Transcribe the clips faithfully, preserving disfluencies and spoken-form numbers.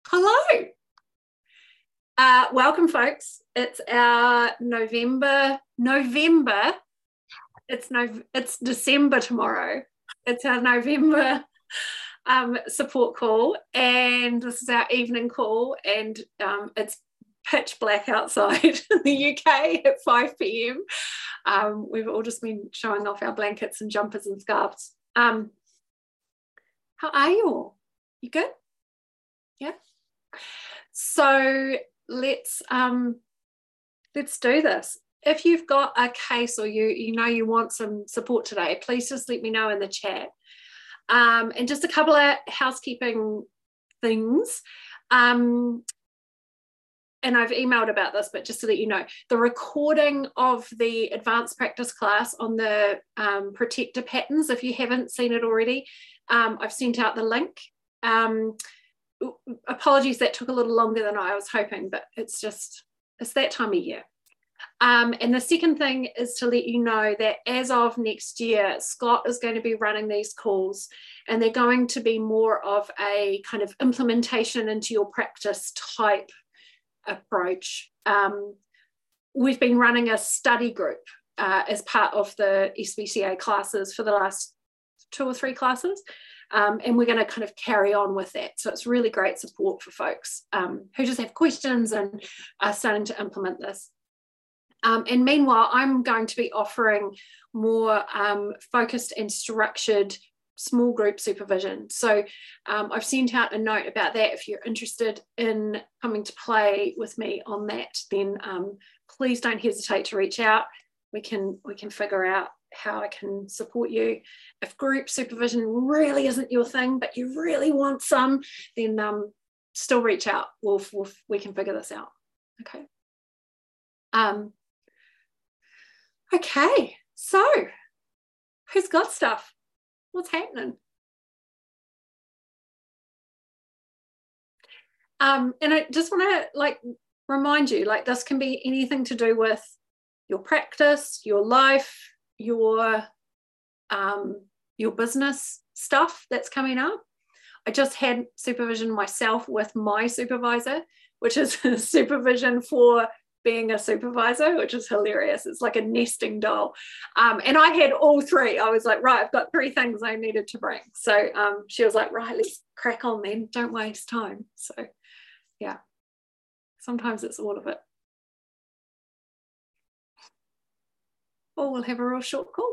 Hello. Uh, welcome, folks. It's our November, November. It's no, it's December tomorrow. It's our November um, support call, and this is our evening call, and um, it's pitch black outside in the U K at five p.m. Um, we've all just been showing off our blankets and jumpers and scarves. Um, how are you all? You good? Yeah. So let's um, let's do this. If you've got a case or you you know you want some support today, please just let me know in the chat. Um, and just a couple of housekeeping things. Um, and I've emailed about this, but just to let you know, the recording of the advanced practice class on the um, protector patterns, if you haven't seen it already, um, I've sent out the link. Um, apologies, that took a little longer than I was hoping, but it's just, it's that time of year. Um, and the second thing is to let you know that as of next year, Scott is going to be running these calls, and they're going to be more of a kind of implementation into your practice type approach. Um, we've been running a study group uh, as part of the S B C A classes for the last two or three classes. Um, and we're going to kind of carry on with that. So it's really great support for folks um, who just have questions and are starting to implement this. Um, and meanwhile, I'm going to be offering more um, focused and structured small group supervision. So um, I've sent out a note about that. If you're interested in coming to play with me on that, then um, please don't hesitate to reach out. We can, we can figure out how I can support you. If group supervision really isn't your thing, but you really want some, then um, still reach out. We'll, we'll, we can figure this out. Okay. Um, okay. So who's got stuff? What's happening? Um, and I just want to like remind you, like this can be anything to do with your practice, your life, your um, your business stuff that's coming up. I just had supervision myself with my supervisor, which is supervision for being a supervisor, which is hilarious. It's like a nesting doll. Um, and I had all three. I was like, right, I've got three things I needed to bring. So um, she was like, right, let's crack on then. Don't waste time. So yeah, sometimes it's all of it. Or we'll have a real short call.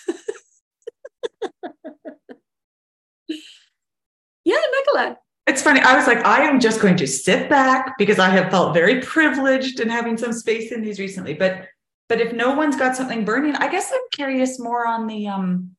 Yeah, Nicola. It's funny. I was like, I am just going to sit back because I have felt very privileged in having some space in these recently. But but if no one's got something burning, I guess I'm curious more on the, um,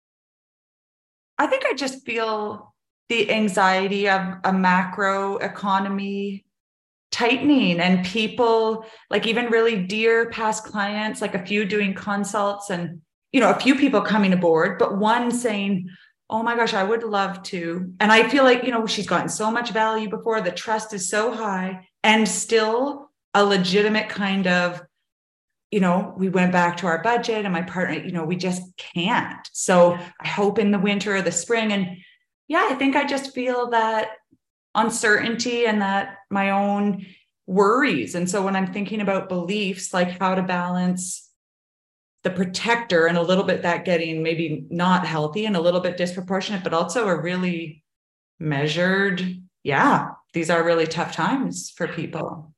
I think I just feel the anxiety of a macro economy tightening and people, like even really dear past clients, like a few doing consults and, you know, a few people coming aboard, but one saying, oh my gosh, I would love to. And I feel like, you know, she's gotten so much value before, the trust is so high, and still a legitimate kind of, you know, we went back to our budget and my partner, you know, we just can't. So I hope in the winter or the spring. And yeah, I think I just feel that uncertainty and that my own worries. And so when I'm thinking about beliefs, like how to balance the protector and a little bit that getting maybe not healthy and a little bit disproportionate, but also a really measured, yeah, these are really tough times for people.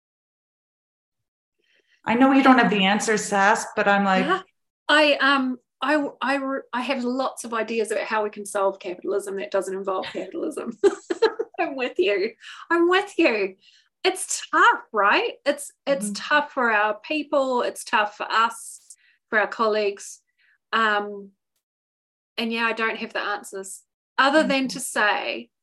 I know you don't have the answers, Sass, but I'm like, yeah. I um I I I have lots of ideas about how we can solve capitalism that doesn't involve capitalism. I'm with you. I'm with you. It's tough, right? It's it's mm-hmm. tough for our people. It's tough for us, for our colleagues. Um, and yeah, I don't have the answers other mm-hmm. than to say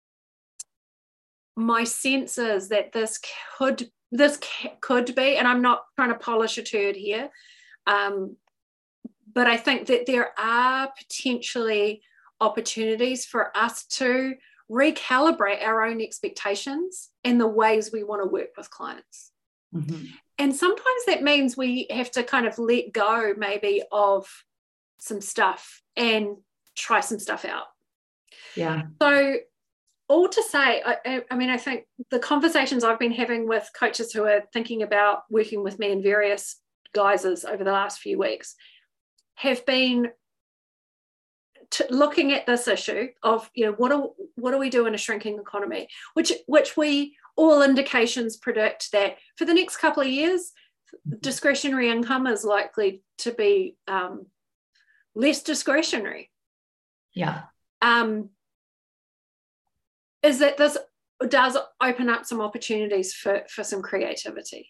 my sense is that this could this could be, and I'm not trying to polish a turd here, um, but I think that there are potentially opportunities for us to recalibrate our own expectations and the ways we want to work with clients. Mm-hmm. And sometimes that means we have to kind of let go maybe of some stuff and try some stuff out. Yeah. So all to say, I, I mean, I think the conversations I've been having with coaches who are thinking about working with me in various guises over the last few weeks have been to looking at this issue of, you know, what do, what do we do in a shrinking economy, which, which we, all indications predict that for the next couple of years, discretionary income is likely to be um, less discretionary. Yeah. Um, is that this does open up some opportunities for, for some creativity.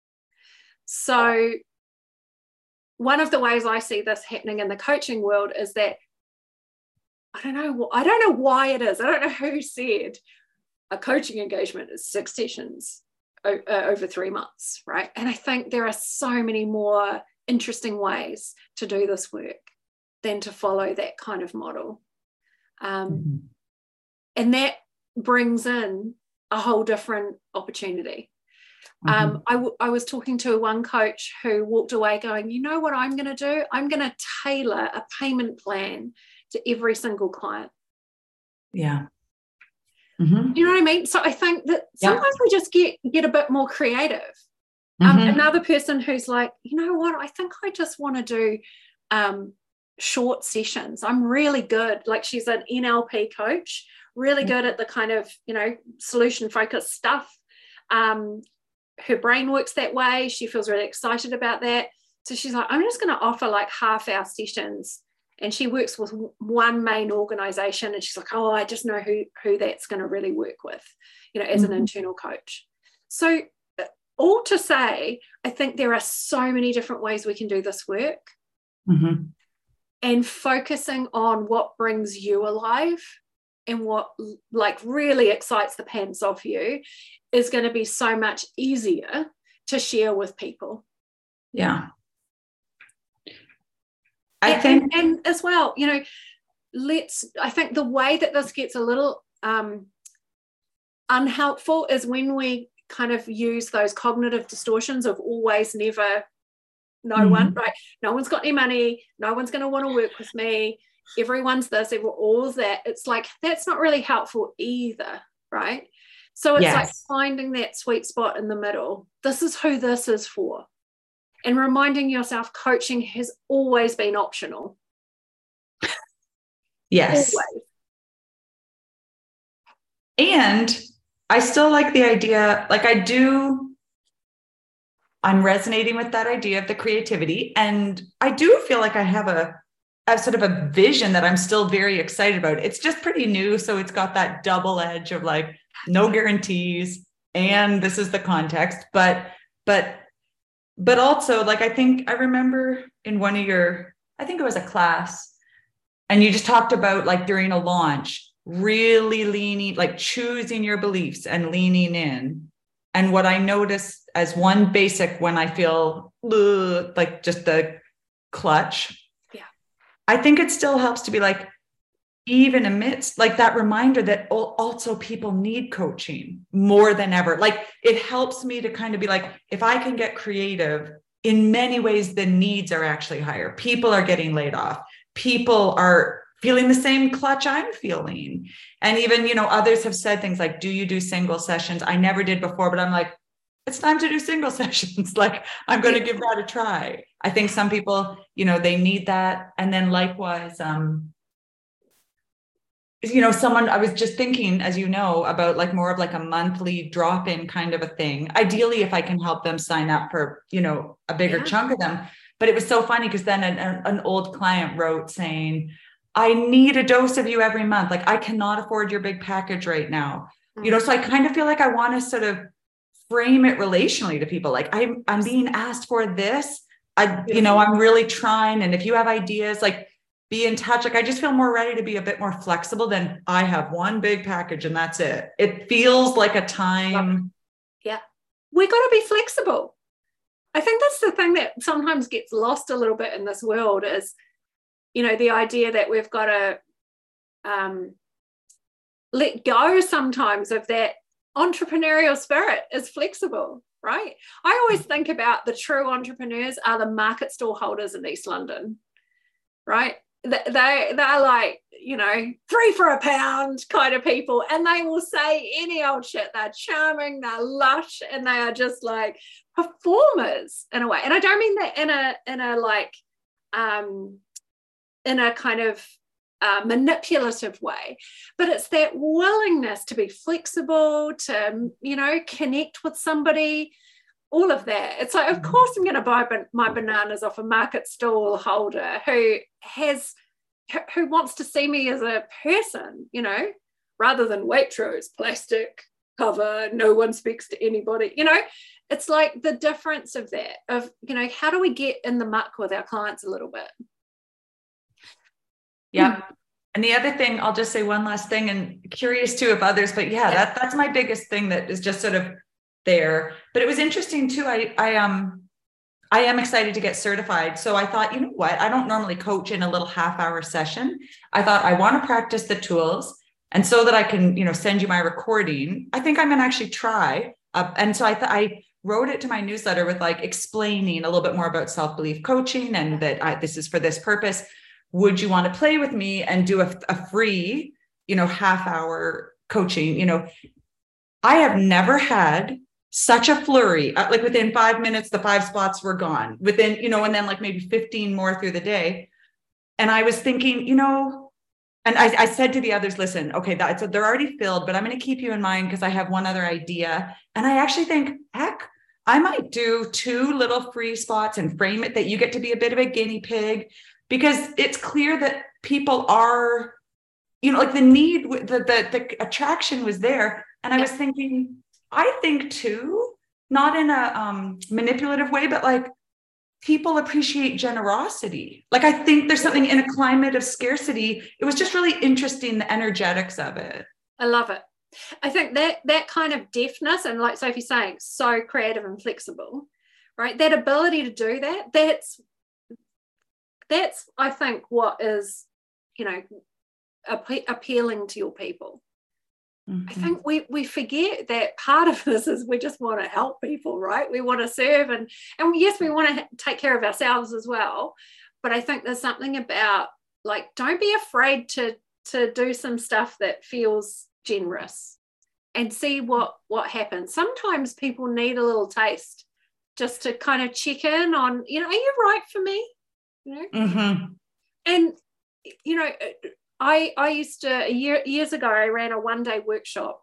So one of the ways I see this happening in the coaching world is that, I don't know, I don't know why it is. I don't know who said a coaching engagement is six sessions o- uh, over three months, right? And I think there are so many more interesting ways to do this work than to follow that kind of model. Um, mm-hmm. And that brings in a whole different opportunity. Mm-hmm. Um, I, w- I was talking to one coach who walked away going, you know what I'm going to do? I'm going to tailor a payment plan to every single client. Yeah. Mm-hmm. You know what I mean? So I think that sometimes yeah. we just get, get a bit more creative. Mm-hmm. Um, another person who's like, you know what? I think I just want to do um, short sessions. I'm really good. Like, she's an N L P coach, really good at the kind of, you know, solution focused stuff. Um, her brain works that way. She feels really excited about that. So she's like, I'm just going to offer like half hour sessions. And she works with one main organization. And she's like, oh, I just know who, who that's going to really work with, you know, as mm-hmm. an internal coach. So all to say, I think there are so many different ways we can do this work. Mm-hmm. And focusing on what brings you alive and what like really excites the pants off you is going to be so much easier to share with people. Yeah. I and, think, and, and as well, you know, let's, I think the way that this gets a little um, unhelpful is when we kind of use those cognitive distortions of always, never, no mm-hmm. one, right? No one's got any money. No one's going to want to work with me. Everyone's this, all of that. It's like, that's not really helpful either, right? So it's yes. like finding that sweet spot in the middle. This is who this is for. And reminding yourself coaching has always been optional. Yes. Always. And I still like the idea, like I do, I'm resonating with that idea of the creativity. And I do feel like I have a, a sort of a vision that I'm still very excited about. It's just pretty new. So it's got that double edge of like no guarantees. And this is the context, but, but But also, like, I think I remember in one of your, I think it was a class, and you just talked about like during a launch, really leaning, like choosing your beliefs and leaning in. And what I noticed as one basic when I feel ugh, like just the clutch, yeah, I think it still helps to be like, even amidst like that reminder that also people need coaching more than ever. Like it helps me to kind of be like, if I can get creative, in many ways, the needs are actually higher. People are getting laid off. People are feeling the same clutch I'm feeling. And even, you know, others have said things like, do you do single sessions? I never did before, but I'm like, it's time to do single sessions. Like I'm going to give that a try. I think some people, you know, they need that. And then likewise, um, you know, someone, I was just thinking, as you know, about like more of like a monthly drop-in kind of a thing. Ideally, if I can help them sign up for, you know, a bigger yeah. chunk of them. But it was so funny because then an, an old client wrote saying, I need a dose of you every month. Like I cannot afford your big package right now. Mm-hmm. You know, so I kind of feel like I want to sort of frame it relationally to people. Like I'm, I'm being asked for this. I, you know, I'm really trying. And if you have ideas, like, be in touch. Like I just feel more ready to be a bit more flexible than I have one big package and that's it. It feels like a time. Yeah. We got to be flexible. I think that's the thing that sometimes gets lost a little bit in this world is, you know, the idea that we've got to um, let go sometimes of that entrepreneurial spirit is flexible, right? I always think about the true entrepreneurs are the market stall holders in East London, right? they they're like, you know, three for a pound kind of people, and they will say any old shit. They're charming, they're lush, and they are just like performers in a way. And I don't mean that in a in a like um in a kind of uh, manipulative way, but it's that willingness to be flexible, to, you know, connect with somebody, all of that. It's like, of course I'm going to buy ban- my bananas off a market stall holder who has who wants to see me as a person, you know, rather than Waitrose, plastic cover, no one speaks to anybody, you know. It's like the difference of that, of, you know, how do we get in the muck with our clients a little bit? Yeah. Mm. And the other thing, I'll just say one last thing, and curious too of others, but yeah, yeah. that that's my biggest thing that is just sort of there. But it was interesting too. I, I, um, I am excited to get certified. So I thought, you know what, I don't normally coach in a little half hour session. I thought I want to practice the tools. And so that I can, you know, send you my recording, I think I'm going to actually try. Uh, and so I thought I wrote it to my newsletter with like explaining a little bit more about self-belief coaching, and that I, this is for this purpose. Would you want to play with me and do a, a free, you know, half hour coaching? You know, I have never had such a flurry, uh, like within five minutes, the five spots were gone within, you know, and then like maybe fifteen more through the day. And I was thinking, you know, and I, I said to the others, listen, okay, that's, they're already filled, but I'm going to keep you in mind because I have one other idea. And I actually think, heck, I might do two little free spots and frame it that you get to be a bit of a guinea pig, because it's clear that people are, you know, like the need, the, the, the attraction was there. And I was thinking, I think too, not in a um, manipulative way, but like people appreciate generosity. Like I think there's something in a climate of scarcity. It was just really interesting, the energetics of it. I love it. I think that that kind of deftness, and like Sophie's saying, so creative and flexible, right? That ability to do that, that's, that's I think what is, you know, ap- appealing to your people. Mm-hmm. I think we we forget that part of this is we just want to help people, right? We want to serve, and and yes, we want to take care of ourselves as well. But I think there's something about, like, don't be afraid to to do some stuff that feels generous and see what what happens. Sometimes people need a little taste just to kind of check in on, you know, are you right for me? You know, mm-hmm. And you know, I I used to a year years ago I ran a one day workshop,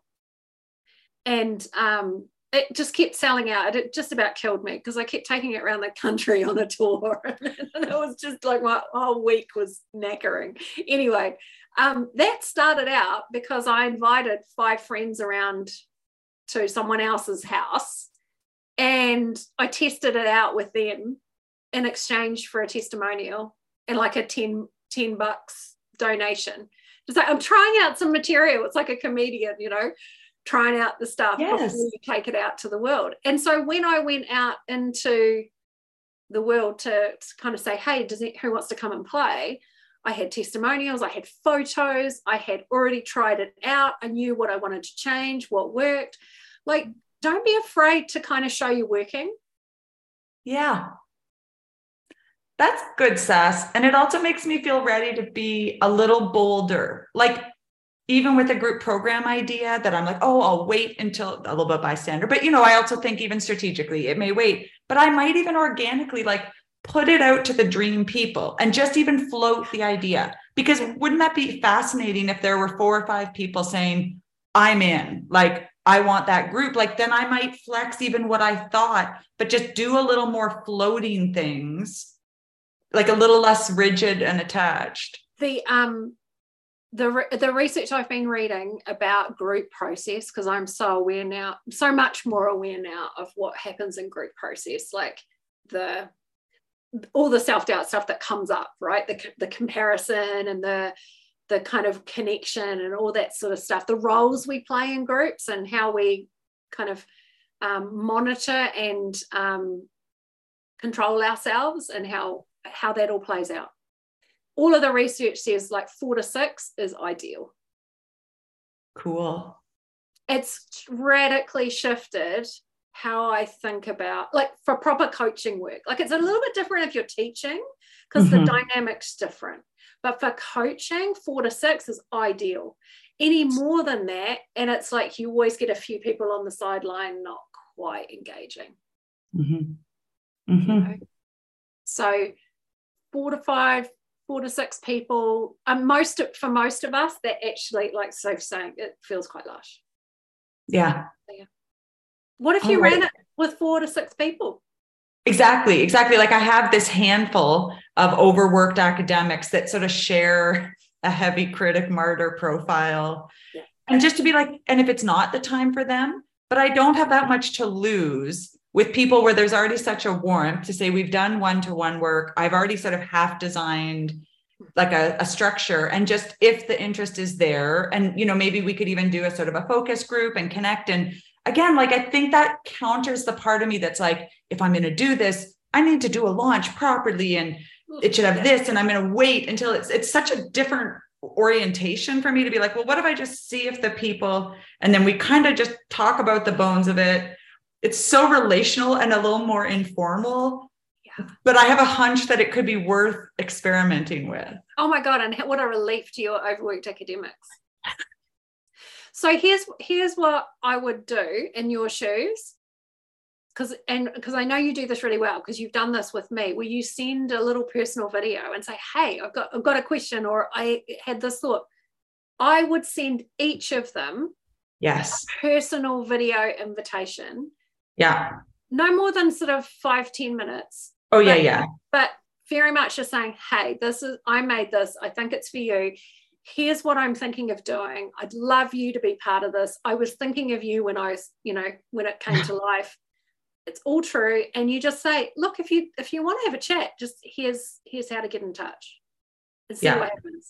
and um, it just kept selling out. It just about killed me because I kept taking it around the country on a tour, and it was just like my whole week was knackering. Anyway, um, that started out because I invited five friends around to someone else's house, and I tested it out with them in exchange for a testimonial and like a ten, ten bucks donation. Just like, I'm trying out some material. It's like a comedian, you know, trying out the stuff yes. before you take it out to the world. And so when I went out into the world to, to kind of say, hey, does it, who wants to come and play? I had testimonials, I had photos, I had already tried it out. I knew what I wanted to change, what worked. Like, don't be afraid to kind of show you're working. Yeah. That's good, Sass. And it also makes me feel ready to be a little bolder. Like, even with a group program idea that I'm like, oh, I'll wait until a little bit bystander. But, you know, I also think even strategically, it may wait, but I might even organically like put it out to the dream people and just even float the idea. Because wouldn't that be fascinating if there were four or five people saying, I'm in, like, I want that group. Like, then I might flex even what I thought, but just do a little more floating things, like a little less rigid and attached. The um the the research I've been reading about group process, because I'm so aware now, so much more aware now of what happens in group process, like the all the self-doubt stuff that comes up, right? The the comparison and the the kind of connection and all that sort of stuff, the roles we play in groups and how we kind of um, monitor and um, control ourselves, and how how that all plays out. All of the research says like four to six is ideal. Cool. It's radically shifted how I think about, like, for proper coaching work. Like, it's a little bit different if you're teaching, because mm-hmm. the dynamic's different. But for coaching, four to six is ideal. Any more than that, and it's like you always get a few people on the sideline not quite engaging. Mm-hmm. Mm-hmm. You know? So four to five, four to six people, and most for most of us, that actually, like Soph's saying, it feels quite lush. Yeah. Yeah. What if you All ran right. it with four to six people? Exactly, exactly. Like I have this handful of overworked academics that sort of share a heavy critic martyr profile. Yeah. And just to be like, and if it's not the time for them, but I don't have that much to lose with people where there's already such a warmth to say we've done one-to-one work. I've already sort of half designed like a, a structure, and just if the interest is there, and, you know, maybe we could even do a sort of a focus group and connect. And again, like, I think that counters the part of me that's like, if I'm going to do this, I need to do a launch properly and it should have this, and I'm going to wait until it's, it's such a different orientation for me to be like, well, what if I just see if the people, and then we kind of just talk about the bones of it. It's so relational and a little more informal, yeah. But I have a hunch that it could be worth experimenting with. Oh my God. And what a relief to your overworked academics. So here's, here's what I would do in your shoes. Because and because I know you do this really well, because you've done this with me, where you send a little personal video and say, hey, I've got I've got a question, or I had this thought. I would send each of them yes a personal video invitation. Yeah. No more than sort of five, ten minutes. Oh, yeah, but, yeah. But very much just saying, hey, this is I made this. I think it's for you. Here's what I'm thinking of doing. I'd love you to be part of this. I was thinking of you when I was, you know, when it came to life. It's all true. And you just say, look, if you if you want to have a chat, just here's here's how to get in touch and see yeah. what happens.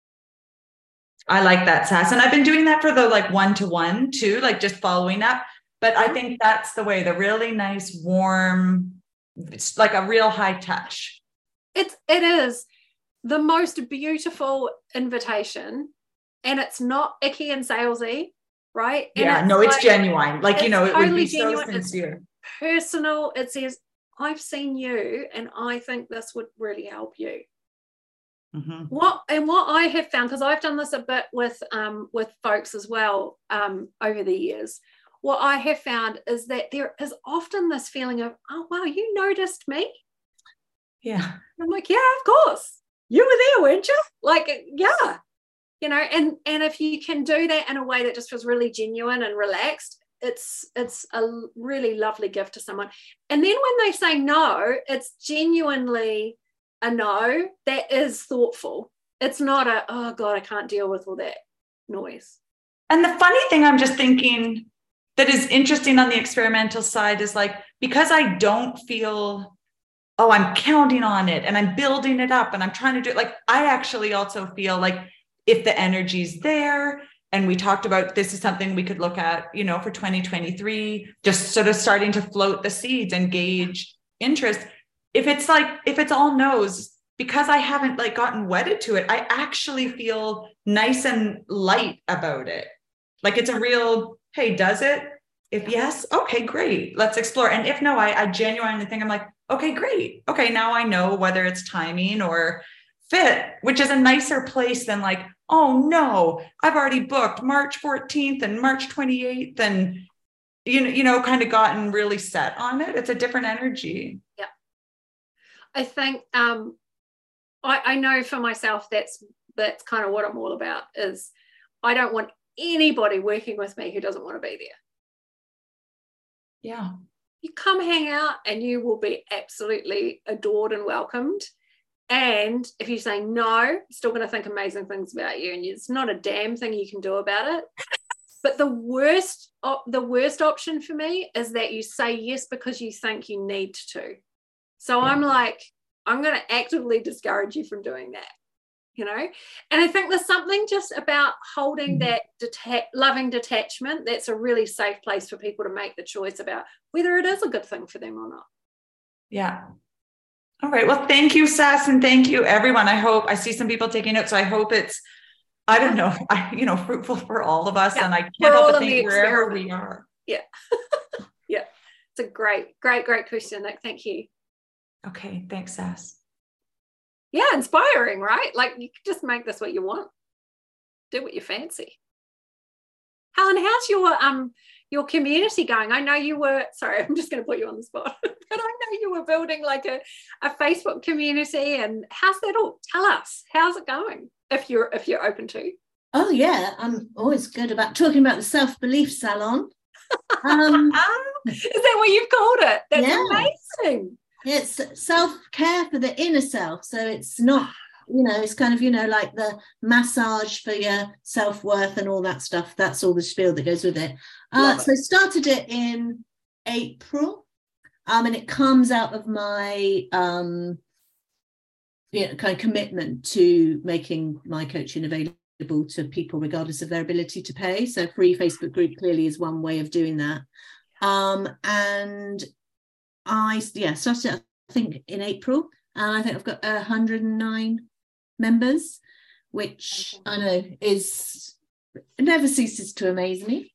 I like that, Sass. And I've been doing that for the like one-to-one too, like just following up. But I think that's the way, the really nice, warm, it's like a real high touch. It's it is the most beautiful invitation, and it's not icky and salesy, right? And yeah, it's no, it's like, genuine. Like, you know, it totally would be genuine. so sincere. It's personal. It says, I've seen you and I think this would really help you. Mm-hmm. What and what I have found, because I've done this a bit with um with folks as well um over the years, what I have found is that there is often this feeling of, oh wow, you noticed me. Yeah. And I'm like, yeah, of course. You were there, weren't you? Like, yeah. You know, and and if you can do that in a way that just feels really genuine and relaxed, it's it's a really lovely gift to someone. And then when they say no, it's genuinely a no that is thoughtful. It's not a, oh God, I can't deal with all that noise. And the funny thing I'm just thinking that is interesting on the experimental side is like, because I don't feel, oh, I'm counting on it and I'm building it up and I'm trying to do it. Like, I actually also feel like if the energy's there, and we talked about this is something we could look at, you know, for twenty twenty-three, just sort of starting to float the seeds and gauge interest. If it's like, if it's all no's, because I haven't like gotten wedded to it, I actually feel nice and light about it. Like it's a real, hey, does it? If yes, okay, great. Let's explore. And if no, I, I genuinely think I'm like, okay, great. Okay, now I know whether it's timing or fit, which is a nicer place than like, oh no, I've already booked March fourteenth and March twenty-eighth and, you know, you know, kind of gotten really set on it. It's a different energy. Yeah. I think um, I, I know for myself, that's, that's kind of what I'm all about is I don't want anybody working with me who doesn't want to be there. Yeah. You come hang out and you will be absolutely adored and welcomed. And if you say no, I'm still going to think amazing things about you, and it's not a damn thing you can do about it. But the worst, the worst option for me is that you say yes because you think you need to. So yeah. I'm like, I'm going to actively discourage you from doing that, you know. And I think there's something just about holding mm-hmm. that deta- loving detachment. That's a really safe place for people to make the choice about whether it is a good thing for them or not. Yeah. All right. Well, thank you, Sass, and thank you, everyone. I hope I see some people taking notes. So I hope it's, I don't know, I, you know, fruitful for all of us. Yeah, and I can't help but think wherever we are. Yeah. Yeah. It's a great, great, great question, Nick. Thank you. Okay. Thanks, Sass. yeah, inspiring, right? Like you can just make this what you want. Do what you fancy. Helen, how's your um your community going? I know you were, sorry, I'm just going to put you on the spot, but I know you were building like a, a Facebook community, and how's that all? Tell us, how's it going? If you're if you're open to. Oh yeah, I'm always good about talking about the self-belief salon. Um, Is that what you've called it? That's yeah. amazing. It's self-care for the inner self. So it's not, you know, it's kind of, you know, like the massage for your self-worth and all that stuff. That's all the spiel that goes with it. Uh, so I started it in April, um, and it comes out of my um, you know, kind of commitment to making my coaching available to people regardless of their ability to pay. So free Facebook group clearly is one way of doing that. Um, and I, yeah, started, I think, in April, and I think I've got one hundred nine members, which I know is, never ceases to amaze me.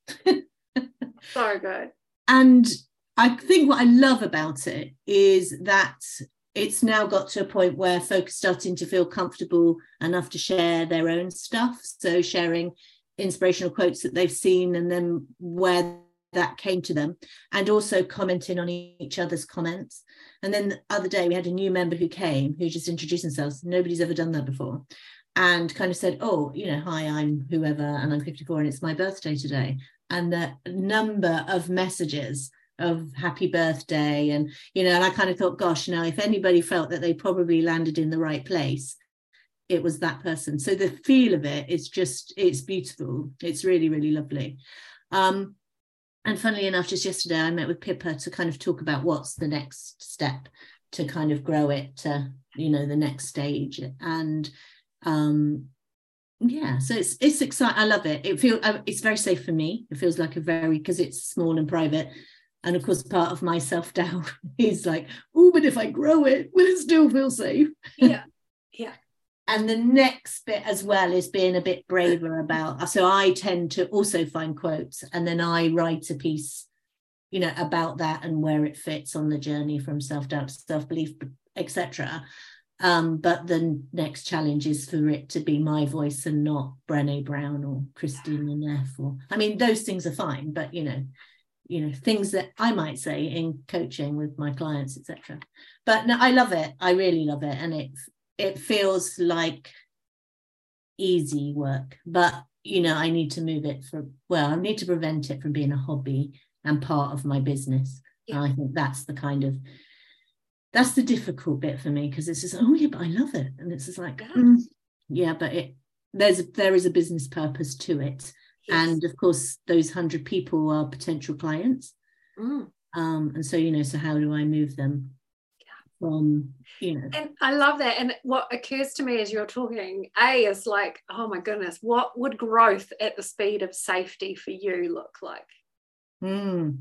So good. And I think what I love about it is that it's now got to a point where folks are starting to feel comfortable enough to share their own stuff. So sharing inspirational quotes that they've seen and then where that came to them, and also commenting on each other's comments. And then the other day we had a new member who came, who just introduced themselves. Nobody's ever done that before. And kind of said, oh, you know, hi, I'm whoever, and I'm fifty-four and it's my birthday today. And the number of messages of happy birthday, and, you know, and I kind of thought, gosh, now if anybody felt that they probably landed in the right place, it was that person. So the feel of it is just, it's beautiful. It's really, really lovely. Um, and funnily enough, just yesterday, I met with Pippa to kind of talk about what's the next step to kind of grow it to, you know, the next stage. And um, yeah, so it's it's exciting. I love it. It feels it's very safe for me. It feels like a very, because it's small and private. And of course, part of my self-doubt is like, oh, but if I grow it, will it still feel safe? Yeah, yeah. And the next bit as well is being a bit braver about, so I tend to also find quotes and then I write a piece, you know, about that and where it fits on the journey from self-doubt to self-belief, et cetera. Um, but the next challenge is for it to be my voice and not Brené Brown or Christina Neff, or, I mean, those things are fine, but, you know, you know, things that I might say in coaching with my clients, et cetera. But no, I love it. I really love it. And it, it feels like easy work, but, you know, I need to move it from, well, I need to prevent it from being a hobby and part of my business. Yeah. And I think that's the kind of, that's the difficult bit for me, because it's just, oh yeah, but I love it. And it's just like, yeah, mm, yeah but it, there's a, there is a business purpose to it. Yes. And of course, those hundred people are potential clients. Mm. Um, and so, you know, so how do I move them from, you know? And I love that. And what occurs to me as you're talking, A, is like, oh my goodness, what would growth at the speed of safety for you look like? Mm.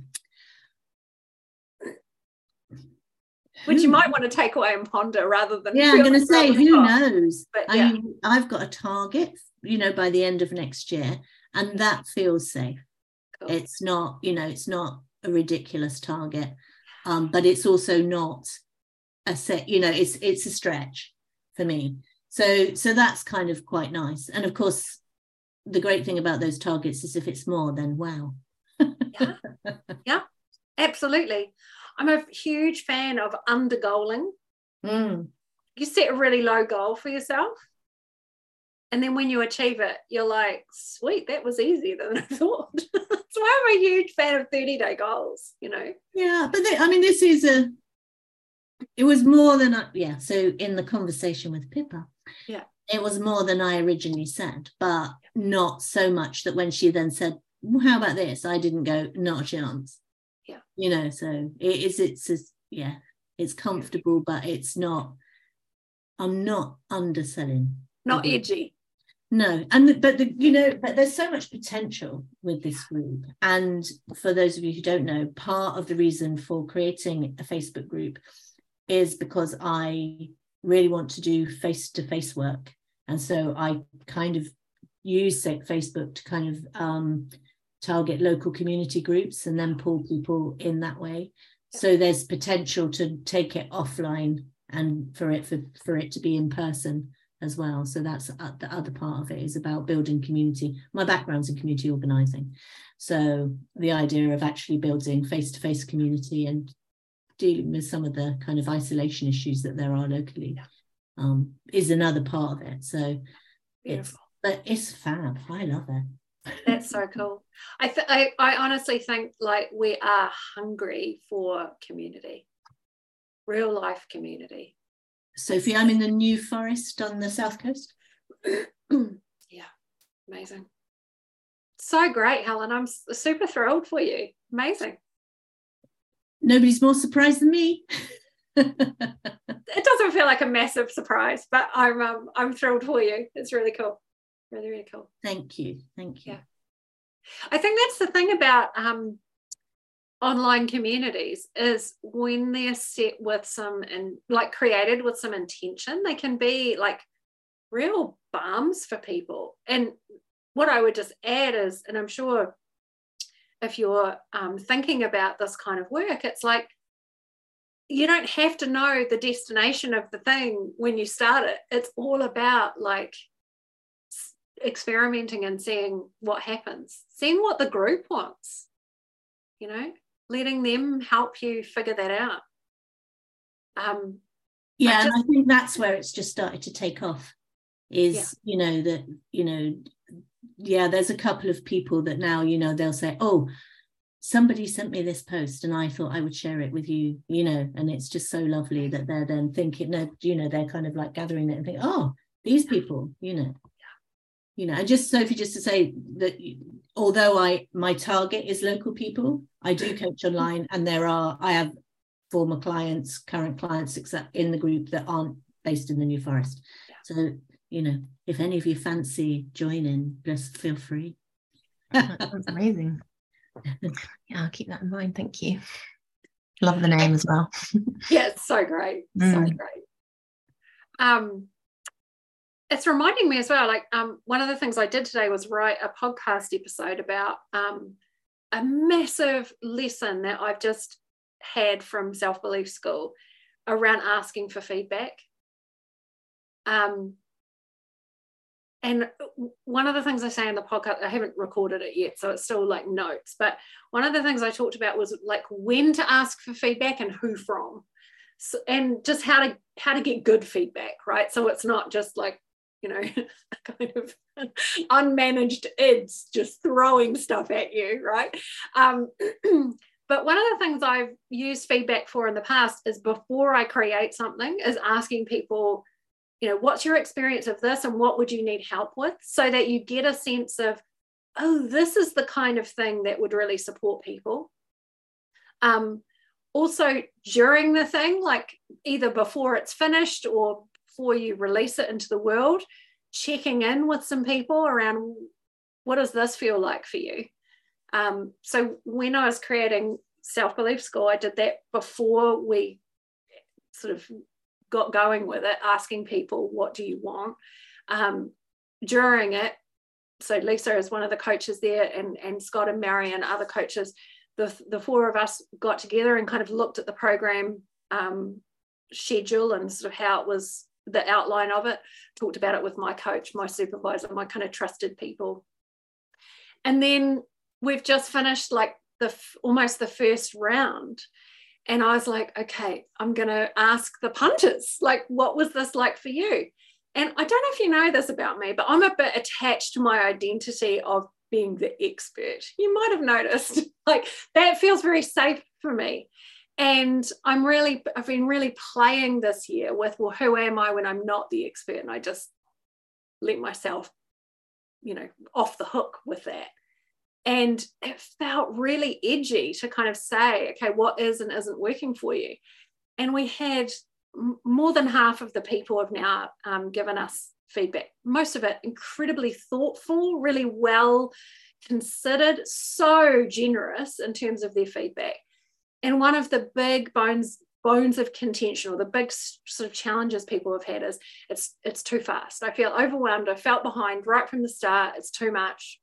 Which you might want to take away and ponder rather than. Yeah, I'm going to say, who top. knows? But, yeah. I, I've got a target, you know, by the end of next year. And that feels safe. Cool. It's not, you know, it's not a ridiculous target, um, but it's also not a set, you know, it's it's a stretch for me. So so that's kind of quite nice. And of course, the great thing about those targets is if it's more, then wow. Yeah, yeah, absolutely. I'm a huge fan of undergoaling. Mm. You set a really low goal for yourself. And then when you achieve it, you're like, sweet, that was easier than I thought. So I'm a huge fan of thirty-day goals, you know. Yeah, but they, I mean, this is a, it was more than, I, yeah, so in the conversation with Pippa, yeah, it was more than I originally said, but not so much that when she then said, well, how about this? I didn't go, not a chance. Yeah. You know, so it is, it's, it's yeah, it's comfortable, but it's not, I'm not underselling. Not edgy. No, and the, but the, you know, but there's so much potential with this group. And for those of you who don't know, part of the reason for creating a Facebook group is because I really want to do face-to-face work. And so I kind of use Facebook to kind of um, target local community groups and then pull people in that way. So there's potential to take it offline and for it for, for it to be in person as well. So that's the other part of it, is about building community. My background's in community organising, so the idea of actually building face-to-face community and dealing with some of the kind of isolation issues that there are locally um, is another part of it. So Beautiful. it's but it's fab. I love it. That's so cool. I, th- I I honestly think like we are hungry for community, real life community. Sophie, I'm in the New Forest on the south coast. Yeah, amazing. So great, Helen. I'm super thrilled for you. Amazing. Nobody's more surprised than me. It doesn't feel like a massive surprise, but I'm um, I'm thrilled for you. It's really cool. Really, really cool. Thank you. Thank you. Yeah. I think that's the thing about um, online communities, is when they're set with some and like created with some intention, they can be like real balms for people. And what I would just add is, and I'm sure if you're um, thinking about this kind of work, it's like you don't have to know the destination of the thing when you start it. It's all about like experimenting and seeing what happens, seeing what the group wants, you know, letting them help you figure that out. Um, yeah, I just, and I think that's where it's just started to take off, is, yeah. you know, that, you know, yeah, there's a couple of people that now, you know, they'll say, oh, somebody sent me this post and I thought I would share it with you, you know, and it's just so lovely that they're then thinking, no, you know, they're kind of like gathering it and think, oh, these people, you know. You know, and just Sophie, just to say that although I my target is local people, I do coach online, and there are I have former clients, current clients, except in the group that aren't based in the New Forest. Yeah. So, you know, if any of you fancy joining, just feel free. That's amazing. Yeah, I'll keep that in mind. Thank you. Love the name as well. Yeah, it's so great. Mm. So great. Um. It's reminding me as well, like um, one of the things I did today was write a podcast episode about um, a massive lesson that I've just had from Self-Belief School around asking for feedback. Um, and one of the things I say in the podcast, I haven't recorded it yet, so it's still like notes, but one of the things I talked about was like when to ask for feedback and who from. So, and just how to how to get good feedback, right? So it's not just like, you know, kind of unmanaged ids just throwing stuff at you, right? Um, but one of the things I've used feedback for in the past is before I create something is asking people, you know, what's your experience of this and what would you need help with, so that you get a sense of, oh, this is the kind of thing that would really support people. Um, also during the thing, like either before it's finished or before you release it into the world, checking in with some people around what does this feel like for you. Um, so when I was creating Self-Belief School, I did that before we sort of got going with it, asking people, what do you want? Um, during it, so Lisa is one of the coaches there, and, and Scott and Marion, other coaches, the, the four of us got together and kind of looked at the program um, schedule and sort of how it was, the outline of it, talked about it with my coach, my supervisor, my kind of trusted people. And then we've just finished like the almost the first round. And I was like, okay, I'm going to ask the punters, like, what was this like for you? And I don't know if you know this about me, but I'm a bit attached to my identity of being the expert. You might have noticed, like, that feels very safe for me. And I'm really, I've been really playing this year with, well, who am I when I'm not the expert? And I just let myself, you know, off the hook with that. And it felt really edgy to kind of say, okay, what is and isn't working for you? And we had m- more than half of the people have now um, given us feedback, most of it incredibly thoughtful, really well considered, so generous in terms of their feedback. And one of the big bones bones of contention, or the big sort of challenges people have had, is it's it's too fast. I feel overwhelmed. I felt behind right from the start. It's too much.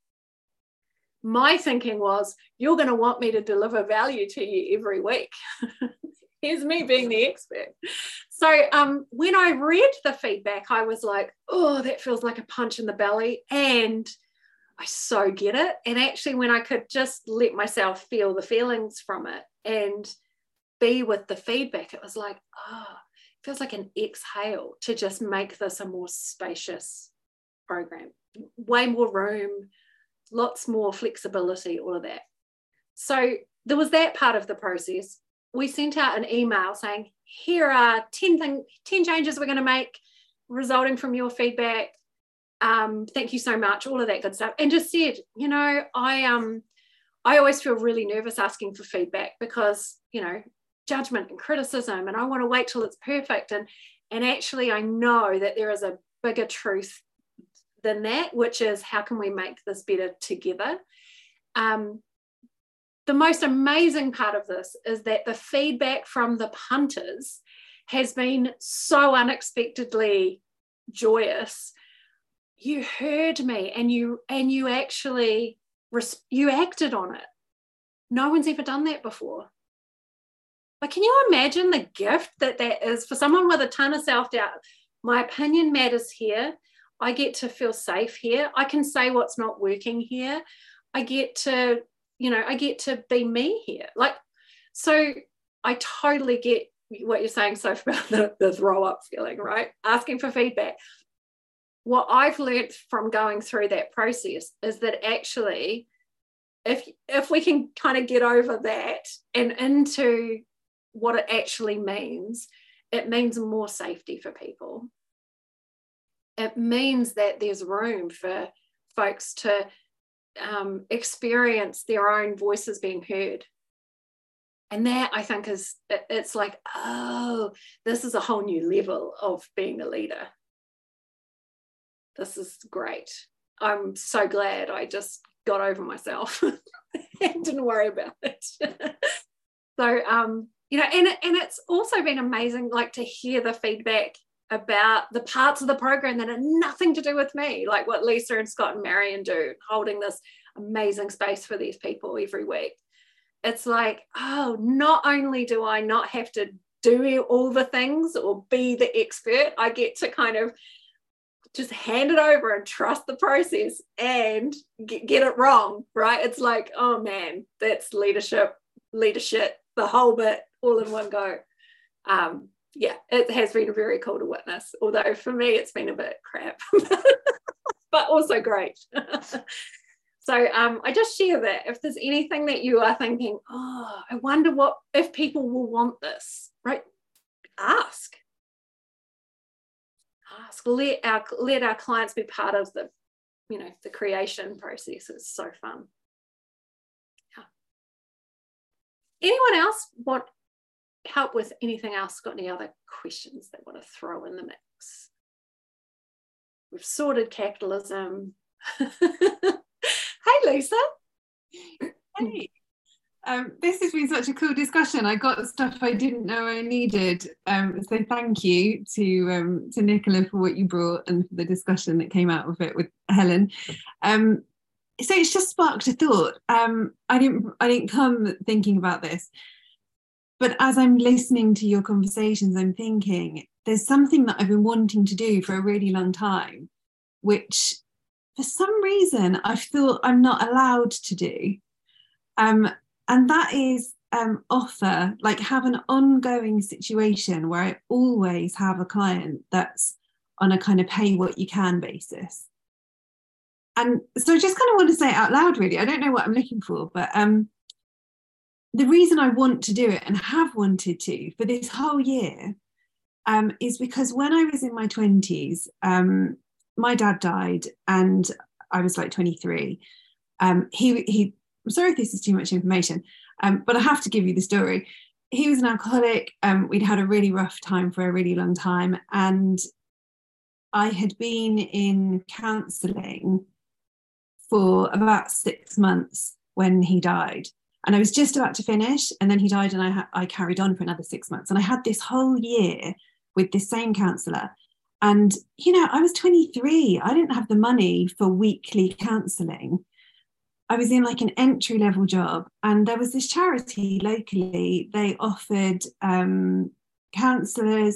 My thinking was, you're going to want me to deliver value to you every week. Here's me being the expert. So um, when I read the feedback, I was like, oh, that feels like a punch in the belly. And I so get it. And actually, when I could just let myself feel the feelings from it and be with the feedback, it was like, oh, it feels like an exhale to just make this a more spacious program, way more room, lots more flexibility, all of that. So there was that part of the process. We sent out an email saying, here are ten, thing, ten changes we're going to make resulting from your feedback. Um, thank you so much, all of that good stuff. And just said, you know, I um, I always feel really nervous asking for feedback because, you know, judgment and criticism, and I want to wait till it's perfect. And, and actually, I know that there is a bigger truth than that, which is how can we make this better together? Um, the most amazing part of this is that the feedback from the punters has been so unexpectedly joyous. You heard me and you and you actually you acted on it. No one's ever done that before. Like, can you imagine the gift that that is for someone with a ton of self-doubt? My opinion matters here. I get to feel safe here. I can say what's not working here. I get to, you know, I get to be me here. Like, so I totally get what you're saying, Soph, about the, the throw up feeling, right? Asking for feedback. What I've learned from going through that process is that actually, if if we can kind of get over that and into what it actually means, it means more safety for people. It means that there's room for folks to um, experience their own voices being heard. And that, I think, is, it's like, oh, this is a whole new level of being a leader. This is great. I'm so glad I just got over myself and didn't worry about it. So, um, you know, and, and it's also been amazing, like, to hear the feedback about the parts of the program that are nothing to do with me, like what Lisa and Scott and Marion do, holding this amazing space for these people every week. It's like, oh, not only do I not have to do all the things or be the expert, I get to kind of just hand it over and trust the process and get, get it wrong, right? It's like, oh man, that's leadership, leadership, the whole bit, all in one go. Um, yeah, it has been very cool to witness, although for me it's been a bit crap, but also great. So um, I just share that if there's anything that you are thinking, oh, I wonder what if people will want this, right? Ask. Ask. Let our let our clients be part of the, you know, the creation process. Is so fun. Yeah. Anyone else want help with anything else? Got any other questions they want to throw in the mix? We've sorted capitalism. Hey, Lisa. Hey. Um, this has been such a cool discussion. I got stuff I didn't know I needed. Um, so thank you to um, to Nicola for what you brought and for the discussion that came out of it with Helen. Um, so it's just sparked a thought. Um, I didn't I didn't come thinking about this, but as I'm listening to your conversations, I'm thinking there's something that I've been wanting to do for a really long time, which for some reason I feel I'm not allowed to do. Um, and that is um, offer, like have an ongoing situation where I always have a client that's on a kind of pay what you can basis. And so I just kind of want to say it out loud, really. I don't know what I'm looking for, but um, the reason I want to do it and have wanted to for this whole year um, is because when I was in my twenties, um, my dad died and I was like twenty-three. Um, he, he, I'm sorry if this is too much information, um, but I have to give you the story. He was an alcoholic. Um, we'd had a really rough time for a really long time. And I had been in counselling for about six months when he died. And I was just about to finish, and then he died, and I, ha- I carried on for another six months. And I had this whole year with this same counsellor. And, you know, I was twenty-three. I didn't have the money for weekly counselling. I was in like an entry level job, and there was this charity locally. They offered um, counsellors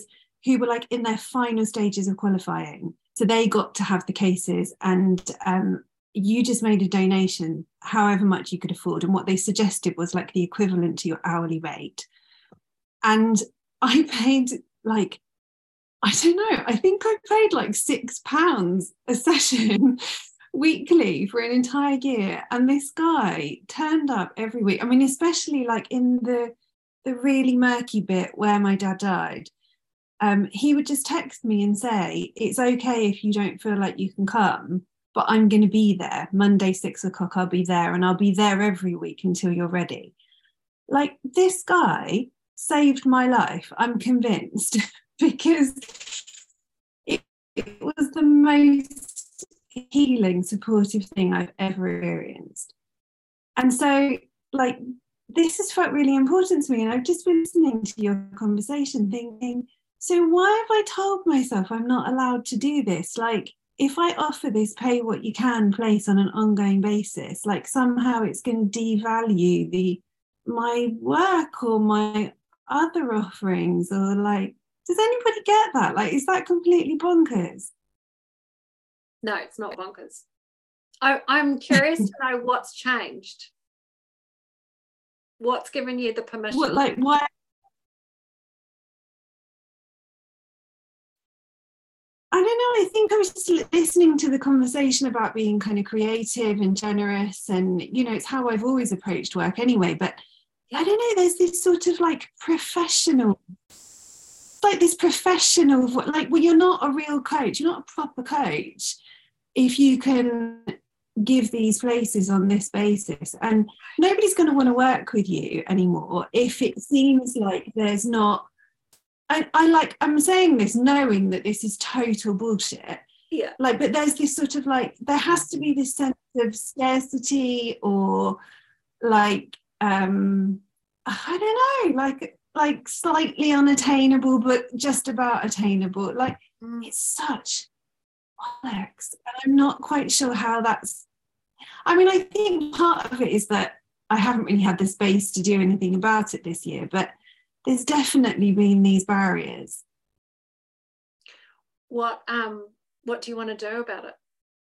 who were like in their final stages of qualifying. So they got to have the cases, and um, you just made a donation, however much you could afford. And what they suggested was like the equivalent to your hourly rate. And I paid like, I don't know, I think I paid like six pounds a session weekly for an entire year. And this guy turned up every week. I mean, especially like in the the really murky bit where my dad died, um, he would just text me and say, it's okay if you don't feel like you can come, but I'm going to be there. Monday, six o'clock, I'll be there, and I'll be there every week until you're ready. Like, this guy saved my life, I'm convinced, because it, it was the most healing, supportive thing I've ever experienced. And so, like, this has felt really important to me. And I've just been listening to your conversation thinking, so why have I told myself I'm not allowed to do this? Like, if I offer this pay what you can place on an ongoing basis, like somehow it's going to devalue the my work or my other offerings, or like, does anybody get that? Like, is that completely bonkers? No, it's not bonkers. I, I'm curious to know what's changed. What's given you the permission? What, like, why? I don't know. I think I was just listening to the conversation about being kind of creative and generous, and, you know, it's how I've always approached work anyway. But yeah. I don't know, there's this sort of like professional, like this professional, like, well, you're not a real coach, you're not a proper coach if you can give these places on this basis. And nobody's going to want to work with you anymore if it seems like there's not, I, I like, I'm saying this knowing that this is total bullshit. Yeah. Like, but there's this sort of like, there has to be this sense of scarcity, or like, um, I don't know, like, like slightly unattainable, but just about attainable. Like, mm. It's such bollocks. And I'm not quite sure how that's, I mean, I think part of it is that I haven't really had the space to do anything about it this year, but there's definitely been these barriers. What um what do you want to do about it?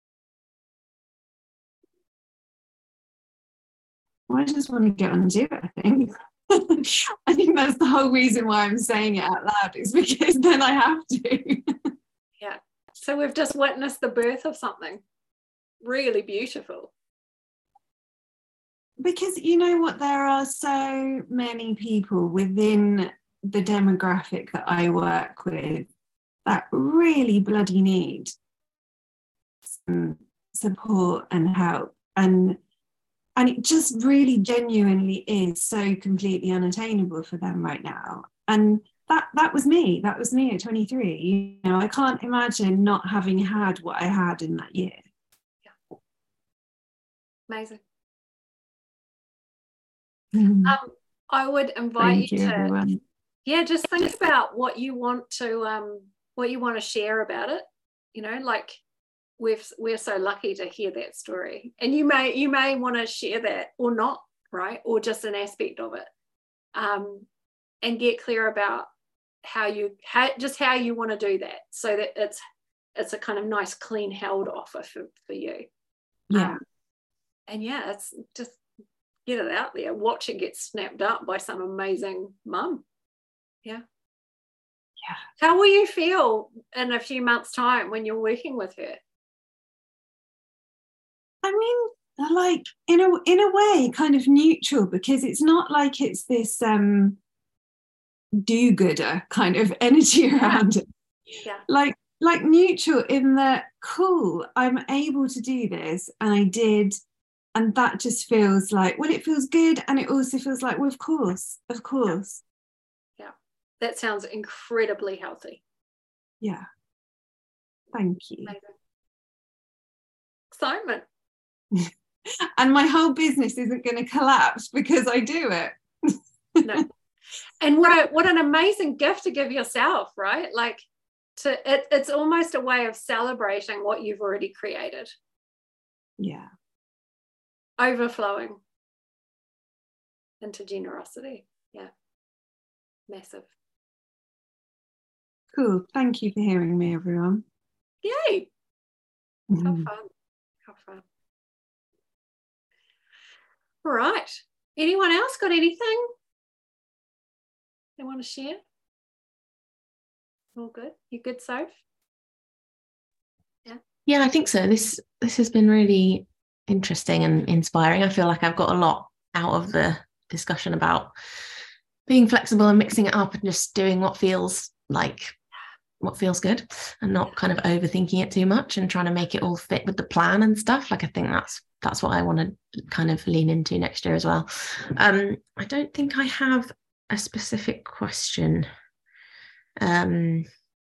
Well, I just want to get on and do it, I think. I think that's the whole reason why I'm saying it out loud, is because then I have to. Yeah. So we've just witnessed the birth of something really beautiful. Because you know what, there are so many people within the demographic that I work with that really bloody need some support and help, and and it just really genuinely is so completely unattainable for them right now. And that that was me that was me at twenty-three. You know, I can't imagine not having had what I had in that year. Yeah. Amazing. Mm. Um, I would invite Thank you, you, to, everyone. yeah, just think about what you want to, um, what you want to share about it. You know, like we've we're so lucky to hear that story, and you may you may want to share that or not, right? Or just an aspect of it, um, and get clear about how you how just how you want to do that, so that it's it's a kind of nice, clean, held offer for for you. Yeah, um, and yeah, it's just. Get it out there, watch it get snapped up by some amazing mum. Yeah. Yeah. How will you feel in a few months' time when you're working with her? I mean, like, in a in a way, kind of neutral, because it's not like it's this um do-gooder kind of energy around it. Yeah. Like like neutral in that, cool, I'm able to do this, and I did. And that just feels like, well, it feels good. And it also feels like, well, of course, of course. Yeah. Yeah. That sounds incredibly healthy. Yeah. Thank you. Amazing. Excitement. And my whole business isn't going to collapse because I do it. No. And what a what an amazing gift to give yourself, right? Like, to it, it's almost a way of celebrating what you've already created. Yeah. Overflowing into generosity. Yeah. Massive. Cool. Thank you for hearing me, everyone. Yay! How fun. How fun. All right. Anyone else got anything they want to share? All good? You good, Soph? Yeah. Yeah, I think so. This this has been really interesting and inspiring. I feel like I've got a lot out of the discussion about being flexible and mixing it up and just doing what feels like what feels good and not kind of overthinking it too much and trying to make it all fit with the plan and stuff. Like I think that's that's what I want to kind of lean into next year as well. Um, I don't think I have a specific question. Um,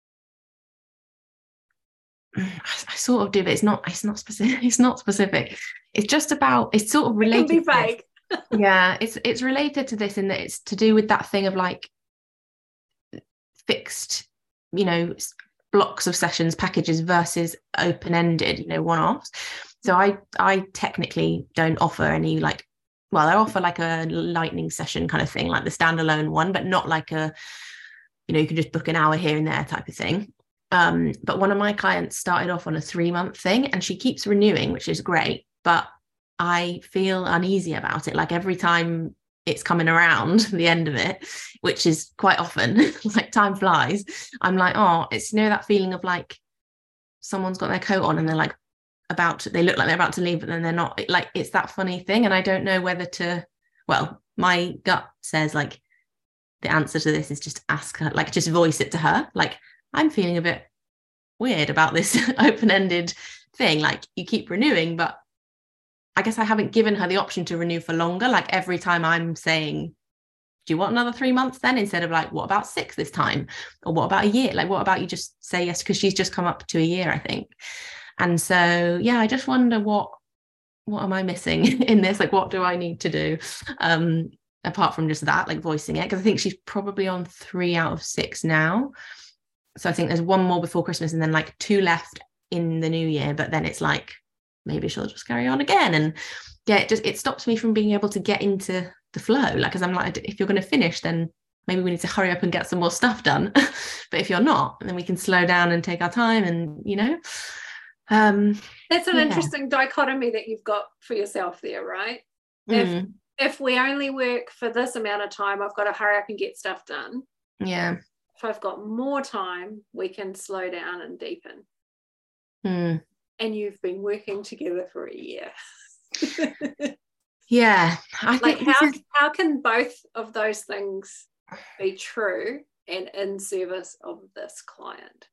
I, I sort of do, but it's not. It's not specific. It's not specific. It's just about. It's sort of related. It can be vague. Yeah, it's it's related to this in that it's to do with that thing of like fixed, you know, blocks of sessions, packages versus open-ended, you know, one-offs. So I I technically don't offer any like, well, I offer like a lightning session kind of thing, like the standalone one, but not like a, you know, you can just book an hour here and there type of thing. Um, but one of my clients started off on a three-month thing and she keeps renewing, which is great, but I feel uneasy about it. Like every time it's coming around the end of it, which is quite often, like time flies, I'm like, oh, it's, you know, that feeling of like someone's got their coat on and they're like about to, they look like they're about to leave, but then they're not. Like it's that funny thing. And I don't know whether to, well, my gut says like the answer to this is just ask her, like just voice it to her. Like I'm feeling a bit weird about this open-ended thing. Like you keep renewing, but I guess I haven't given her the option to renew for longer. Like every time I'm saying, do you want another three months then? Instead of like, what about six this time? Or what about a year? Like, what about you just say yes? Because she's just come up to a year, I think. And so, yeah, I just wonder what, what am I missing in this? Like, what do I need to do? Um, apart from just that, like voicing it. Because I think she's probably on three out of six now. So I think there's one more before Christmas and then like two left in the new year. But then it's like, maybe she'll just carry on again. And yeah, it just, it stops me from being able to get into the flow. Like, because I'm like, if you're going to finish, then maybe we need to hurry up and get some more stuff done. But if you're not, then we can slow down and take our time and, you know. Um, That's an yeah. interesting dichotomy that you've got for yourself there, right? Mm. If, if we only work for this amount of time, I've got to hurry up and get stuff done. Yeah. If I've got more time, we can slow down and deepen. Mm. And you've been working together for a year. Yeah. I like think how, is... how can both of those things be true and in service of this client?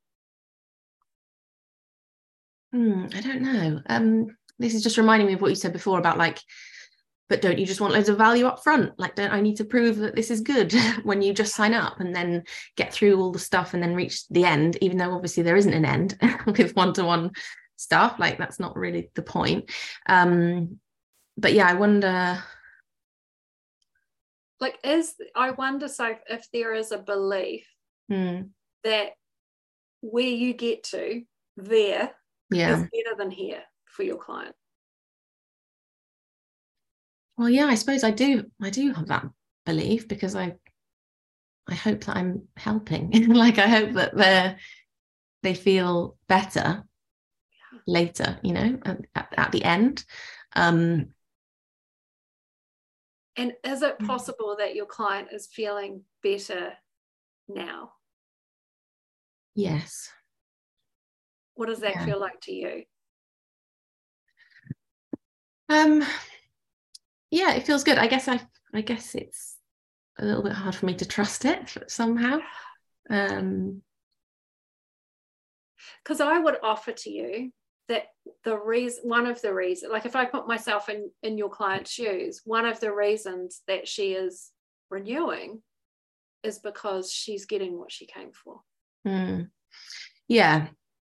Mm, I don't know. Um, this is just reminding me of what you said before about like, but don't you just want loads of value up front? Like, don't I need to prove that this is good when you just sign up and then get through all the stuff and then reach the end, even though obviously there isn't an end with one-to-one stuff. Like that's not really the point. Um, but yeah, I wonder. Like, is I wonder, so if there is a belief mm. that where you get to there yeah. is better than here for your client. Well, yeah, I suppose I do. I do have that belief because I, I hope that I'm helping. Like I hope that they they feel better later, you know, at, at the end. Um, and is it possible that your client is feeling better now? Yes. What does that yeah. feel like to you? Um. Yeah, it feels good. I guess I. I guess it's a little bit hard for me to trust it somehow. Um. Because I would offer to you that the reason, one of the reasons, like if I put myself in, in your client's shoes, one of the reasons that she is renewing is because she's getting what she came for. Mm. Yeah.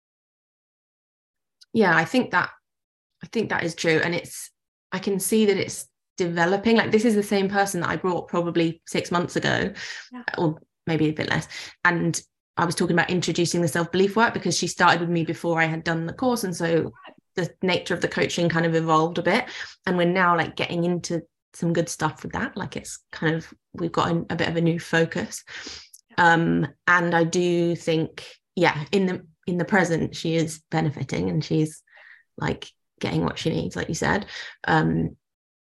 Yeah, I think that, I think that is true. And it's, I can see that it's developing. Like this is the same person that I brought probably six months ago, yeah. or maybe a bit less. And I was talking about introducing the self-belief work because she started with me before I had done the course. And so the nature of the coaching kind of evolved a bit. And we're now like getting into some good stuff with that. Like it's kind of, we've got a, a bit of a new focus. Um, and I do think, yeah, in the in the present, she is benefiting and she's like getting what she needs, like you said. Um,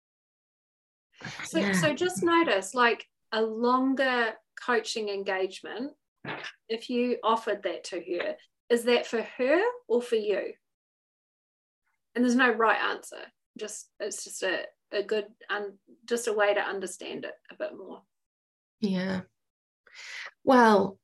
so, yeah. so just notice, like a longer coaching engagement, if you offered that to her, is that for her or for you? And there's no right answer. Just it's just a, a good and just a way to understand it a bit more. Yeah. Well,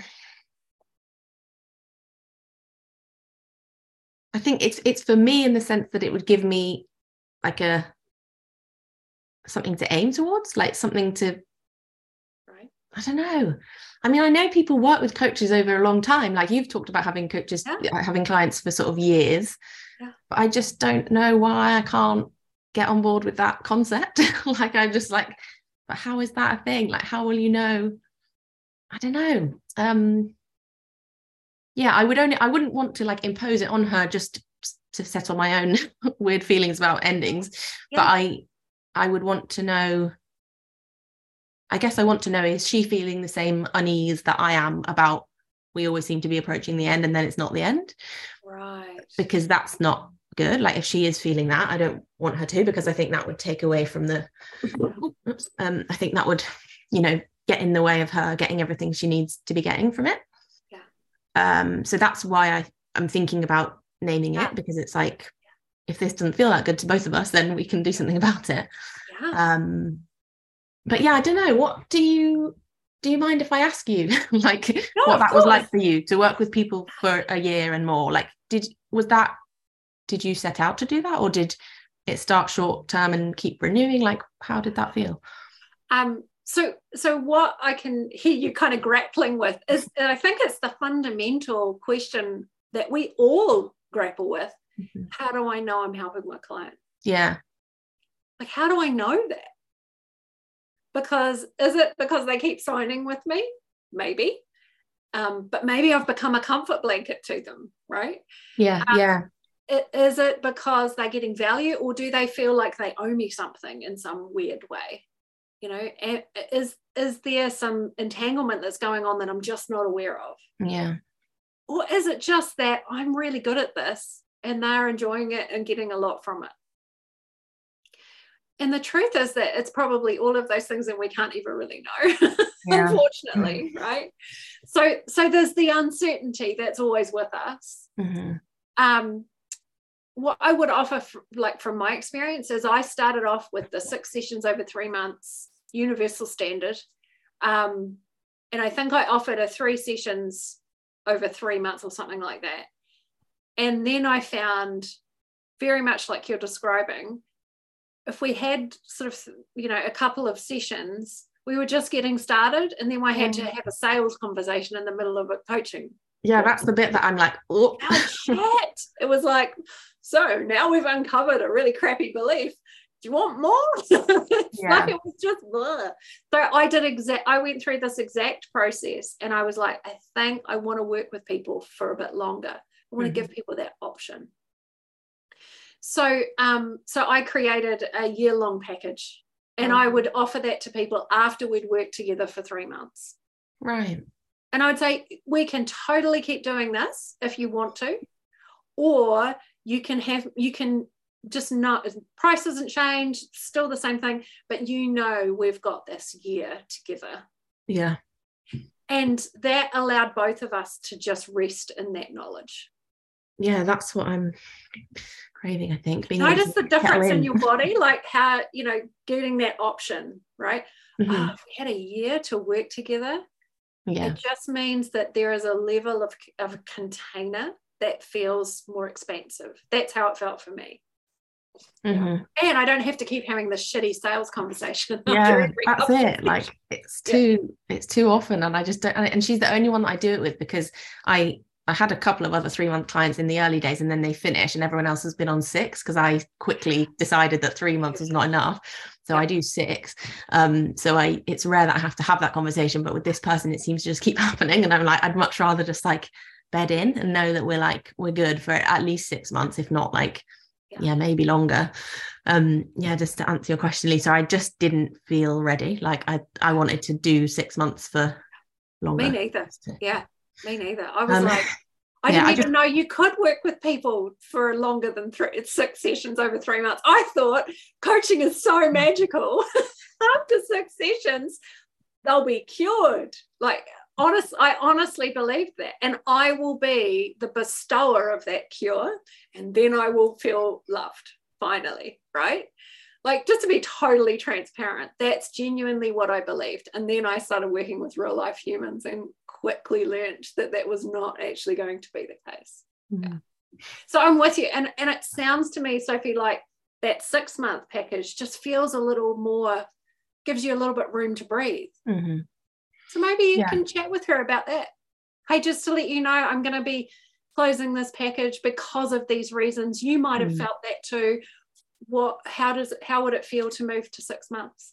I think it's it's for me in the sense that it would give me like a something to aim towards, like something to, right? I don't know. I mean, I know people work with coaches over a long time. Like you've talked about having coaches, yeah. having clients for sort of years. Yeah. But I just don't know why I can't get on board with that concept. Like I'm just like, but how is that a thing? Like, how will you know? I don't know. Um, yeah, I would only, I wouldn't want to like impose it on her just to settle my own weird feelings about endings. Yeah. But I, I would want to know, I guess I want to know, is she feeling the same unease that I am about we always seem to be approaching the end and then it's not the end? Right. Because that's not good. Like if she is feeling that, I don't want her to, because I think that would take away from the, oops, um, I think that would, you know, get in the way of her getting everything she needs to be getting from it. Yeah. Um, so that's why I, I'm thinking about naming yeah. it, because it's like, if this doesn't feel that good to both of us, then we can do something about it. Yeah. Um, but yeah, I don't know. What do you, do you mind if I ask you like no, what that course. was like for you to work with people for a year and more? Like, did, was that, did you set out to do that, or did it start short term and keep renewing? Like, how did that feel? Um, so, so what I can hear you kind of grappling with is, and I think it's the fundamental question that we all grapple with. Mm-hmm. How do I know I'm helping my client? Yeah. Like, how do I know that? Because is it because they keep signing with me? Maybe. Um, but maybe I've become a comfort blanket to them, right? Yeah, um, yeah. It, is it because they're getting value, or do they feel like they owe me something in some weird way? You know, is is there some entanglement that's going on that I'm just not aware of? Yeah. Or is it just that I'm really good at this and they're enjoying it and getting a lot from it? And the truth is that it's probably all of those things and we can't even really know, yeah. unfortunately, right? So, so there's the uncertainty that's always with us. Mm-hmm. Um, what I would offer, for, like from my experience, is I started off with the six sessions over three months, universal standard. Um, and I think I offered a three sessions over three months or something like that. And then I found, very much like you're describing, if we had sort of, you know, a couple of sessions, we were just getting started, and then I had to have a sales conversation in the middle of a coaching. Yeah, that's the bit that I'm like, oh, oh shit. It was like, so now we've uncovered a really crappy belief. Do you want more? Yeah. Like it was just blah. So I did exact. I went through this exact process, and I was like, I think I want to work with people for a bit longer. I want mm-hmm. to give people that option. So, um, so I created a year-long package, and mm-hmm. I would offer that to people after we'd worked together for three months. Right. And I would say, we can totally keep doing this if you want to, or you can have, you can just not, price hasn't changed, still the same thing, but you know, we've got this year together. Yeah. And that allowed both of us to just rest in that knowledge. Yeah, that's what I'm craving, I think. Being Notice the difference in. in your body, like how, you know, getting that option, right? Mm-hmm. Oh, if we had a year to work together, yeah. it just means that there is a level of, of a container that feels more expansive. That's how it felt for me. Mm-hmm. And I don't have to keep having this shitty sales conversation. Yeah, that's it. Like it's too, yeah. it's too often, and I just don't. And she's the only one that I do it with, because I, I had a couple of other three month clients in the early days, and then they finish, and everyone else has been on six, because I quickly decided that three months was not enough. So yeah. I do six. Um, so I, it's rare that I have to have that conversation, but with this person, it seems to just keep happening, and I'm like, I'd much rather just like bed in and know that we're like we're good for at least six months, if not like. Yeah. yeah, maybe longer. Um, yeah, just to answer your question, Lisa, I just didn't feel ready. Like I, I wanted to do six months for longer. Me neither. Yeah, me neither. I was Um, like, I yeah, didn't I even just- know you could work with people for longer than three, six sessions over three months. I thought coaching is so magical. After six sessions, they'll be cured. Like, honest, I honestly believe that. And I will be the bestower of that cure. And then I will feel loved finally, right? Like, just to be totally transparent, that's genuinely what I believed. And then I started working with real life humans and quickly learned that that was not actually going to be the case. Mm-hmm. Yeah. So I'm with you. And, and it sounds to me, Sophie, like that six month package just feels a little more, gives you a little bit room to breathe. Mm-hmm. So maybe you Yeah. can chat with her about that. Hey, just to let you know, I'm going to be closing this package because of these reasons. You might have Mm. felt that too. What, how does it, how would it feel to move to six months?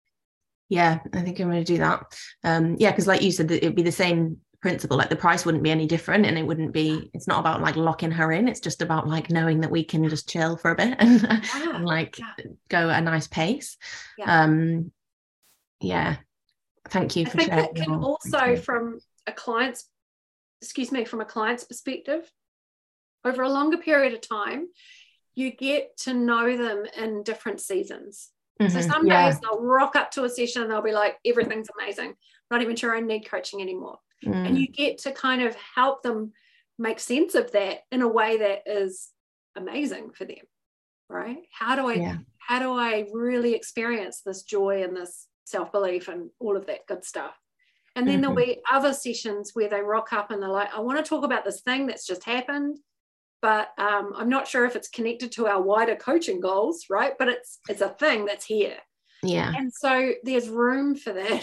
Yeah, I think I'm going to do that. Um, yeah, because like you said, it'd be the same principle. Like the price wouldn't be any different, and it wouldn't be. It's not about like locking her in. It's just about like knowing that we can just chill for a bit and, Yeah, and like yeah. go at a nice pace. Yeah. Um, yeah. Thank you I for think sharing. it can your also, experience. from a client's, excuse me, from a client's perspective, over a longer period of time, you get to know them in different seasons. Mhm, So some yeah. days they'll rock up to a session and they'll be like, everything's amazing. Not even sure I need coaching anymore. Mm. And you get to kind of help them make sense of that in a way that is amazing for them, right? How do I, Yeah. how do I really experience this joy and this self-belief and all of that good stuff? And then Mhm. there'll be other sessions where they rock up and they're like, I want to talk about this thing that's just happened, but um, I'm not sure if it's connected to our wider coaching goals, right? But it's it's a thing that's here. Yeah. And so there's room for that.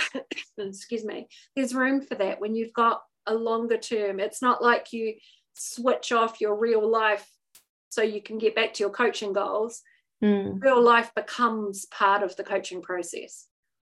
Excuse me. There's room for that when you've got a longer term. It's not like you switch off your real life so you can get back to your coaching goals. Mm. Real life becomes part of the coaching process.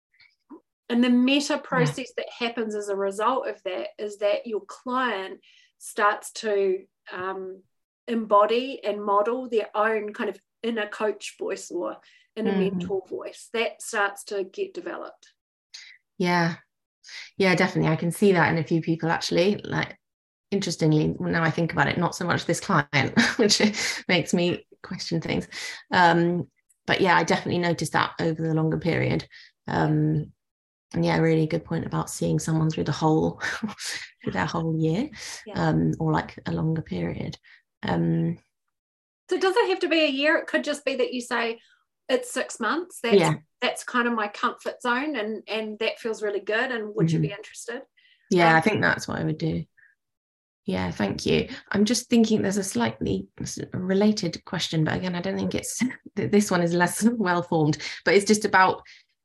And the meta process that happens as a result of that is that your client starts to um, embody and model their own kind of inner coach voice or inner Mhm. mentor voice. That starts to get developed. Yeah. Yeah, definitely. I can see that in a few people actually. Like, interestingly, now I think about it, not so much this client, which makes me question things. Um, but yeah, I definitely noticed that over the longer period. Um, and yeah, really good point about seeing someone through the whole, through their whole year, Yeah. um, or like a longer period. Um, So does it have to be a year? It could just be that you say it's six months. That's Yeah. that's kind of my comfort zone, and and that feels really good. And would you be interested? yeah, Um, I think that's what I would do. Yeah, thank you. I'm just thinking there's a slightly related question, but again, I don't think it's, this one is less well formed, but it's just about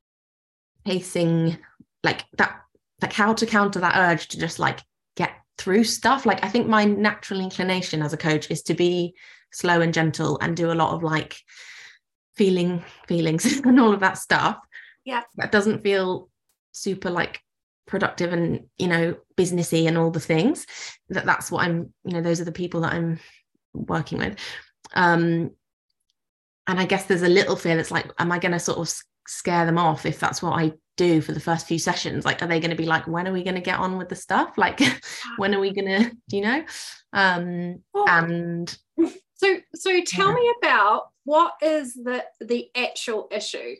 pacing, like that, like how to counter that urge to just like get through stuff. Like I think my natural inclination as a coach is to be slow and gentle and do a lot of like feeling feelings and all of that stuff. Yeah. That doesn't feel super like productive and, you know, businessy and all the things. That that's what I'm, you know, those are the people that I'm working with. Um, and I guess there's a little fear that's like, am I going to sort of scare them off if that's what I do for the first few sessions? Like, are they going to be like, when are we going to get on with the stuff? Like, when are we going to, you know? Um, Well, and so so tell Yeah. me about what is the the actual issue.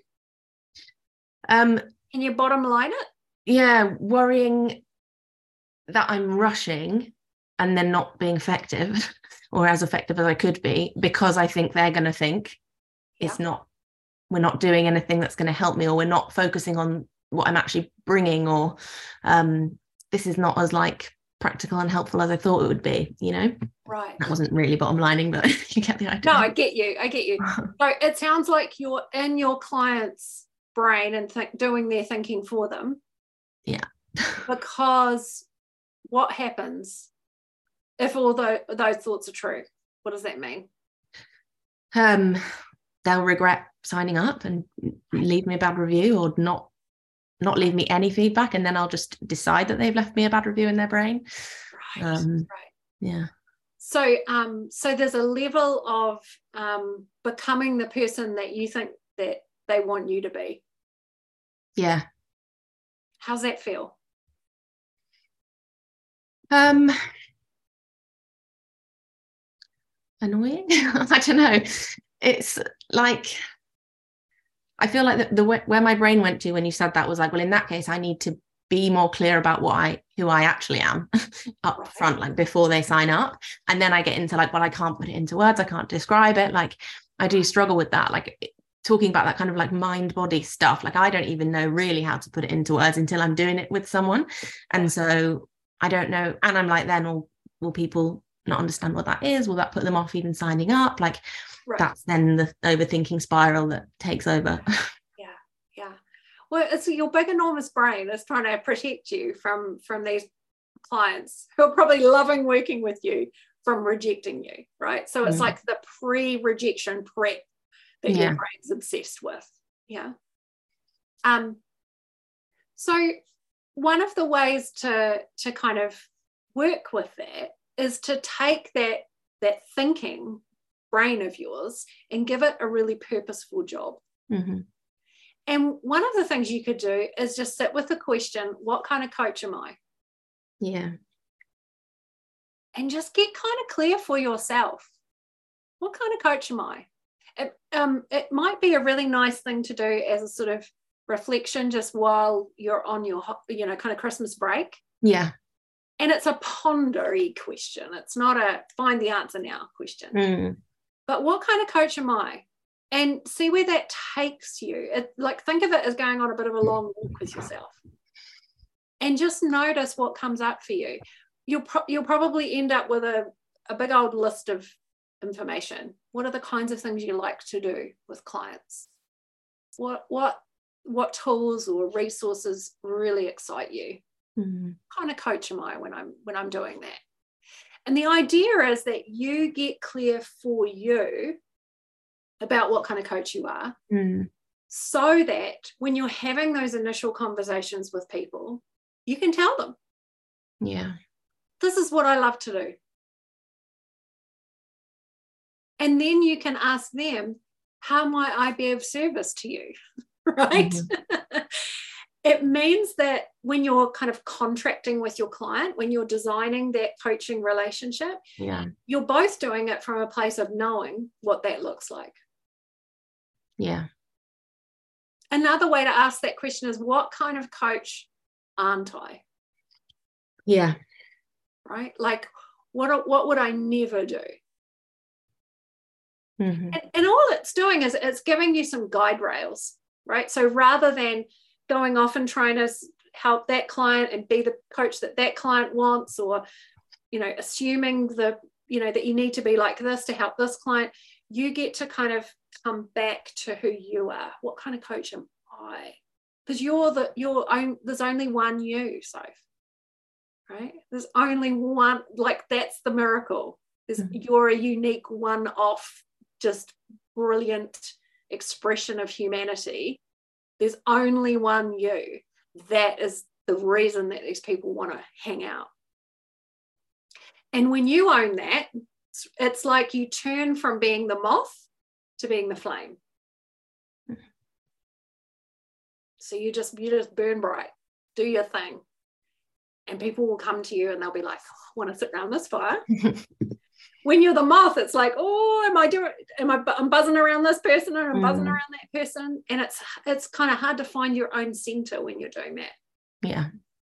um, Can you bottom line it? yeah, worrying that I'm rushing and then not being effective or as effective as I could be, because I think they're going to think it's Yeah. not, we're not doing anything that's going to help me, or we're not focusing on what I'm actually bringing, or um, this is not as like practical and helpful as I thought it would be, you know? Right. That wasn't really bottom lining, but you get the idea. No, I get you. I get you. So it sounds like you're in your client's brain and think, doing their thinking for them. Yeah. Because what happens if all those, those thoughts are true? What does that mean? um, they'll regret signing up and leave me a bad review, or not not leave me any feedback, and then I'll just decide that they've left me a bad review in their brain. Right. Um, right. yeah. So, um, so there's a level of um, becoming the person that you think that they want you to be. Yeah. How's that feel? Um, annoying. I don't know. It's like, I feel like the, the where my brain went to when you said that was like, well, in that case, I need to be more clear about what I who I actually am up Right. front, like before they sign up. And then I get into like, well, I can't put it into words, I can't describe it. Like I do struggle with that, like talking about that kind of like mind body stuff. Like I don't even know really how to put it into words until I'm doing it with someone. And so I don't know. And I'm like, then will, will people not understand what that is? Will that put them off even signing up? Like Right. that's then the overthinking spiral that takes over. Yeah, yeah. Well, it's your big enormous brain is trying to protect you from from these clients who are probably loving working with you from rejecting you, right? So it's Mm. like the pre-rejection prep that Yeah. your brain's obsessed with. Yeah. Um. So one of the ways to to kind of work with that is to take that that thinking brain of yours and give it a really purposeful job. Mm-hmm. And one of the things you could do is just sit with the question, what kind of coach am I? Yeah. And just get kind of clear for yourself. What kind of coach am I? It, um, it might be a really nice thing to do as a sort of reflection just while you're on your, you know, kind of Christmas break. Yeah. And it's a pondery question. It's not a find the answer now question. Mm. But what kind of coach am I? And see where that takes you. It, like think of it as going on a bit of a long walk with yourself. And just notice what comes up for you. You'll, pro- you'll probably end up with a, a big old list of information. What are the kinds of things you like to do with clients? What, what, what tools or resources really excite you? Mm. What kind of coach am I when I'm when I'm doing that? And the idea is that you get clear for you about what kind of coach you are, Mm. so that when you're having those initial conversations with people, you can tell them, Yeah. this is what I love to do. And then you can ask them, how might I be of service to you? Right? Mm-hmm. It means that when you're kind of contracting with your client, when you're designing that coaching relationship, Yeah. you're both doing it from a place of knowing what that looks like. Yeah. Another way to ask that question is, what kind of coach aren't I? Yeah. Right? Like, what, what would I never do? Mm-hmm. And, and all it's doing is it's giving you some guide rails, right? So rather than going off and trying to help that client and be the coach that that client wants, or, you know, assuming the, you know, that you need to be like this to help this client, you get to kind of come back to who you are. What kind of coach am I? Because you're the, you're own, there's only one you, Soph, right? There's only one, like that's the miracle. Is mm-hmm. You're a unique one-off, just brilliant expression of humanity. There's only one you. That is the reason that these people want to hang out. And when you own that, it's, it's like you turn from being the moth to being the flame. So you just you just burn bright, do your thing, and people will come to you and they'll be like, oh, I want to sit around this fire. When you're the moth, it's like, oh, am I doing? Am I? I'm buzzing around this person, and I'm mm. buzzing around that person, and it's it's kind of hard to find your own center when you're doing that. Yeah.